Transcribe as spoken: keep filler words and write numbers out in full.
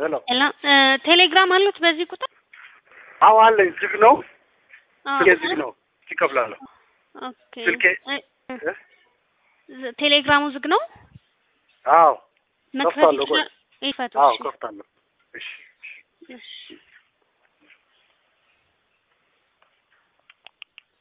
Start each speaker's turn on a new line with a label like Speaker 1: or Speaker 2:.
Speaker 1: ሄሎ
Speaker 2: ሄሎ ቴሌግራም አሉት በዚህ ቁጥር?
Speaker 1: አዎ አለኝ። ዝግ ነው።
Speaker 2: አዎ
Speaker 1: ዝግ ነው። ይከፍላለሁ።
Speaker 2: ኦኬ
Speaker 1: ስልኬ
Speaker 2: ቴሌግራሙ ዝግ ነው?
Speaker 1: አዎ
Speaker 2: መክፈት ይችላል። ይፈቱ።
Speaker 1: አዎ ከፍታለሁ። እሺ እሺ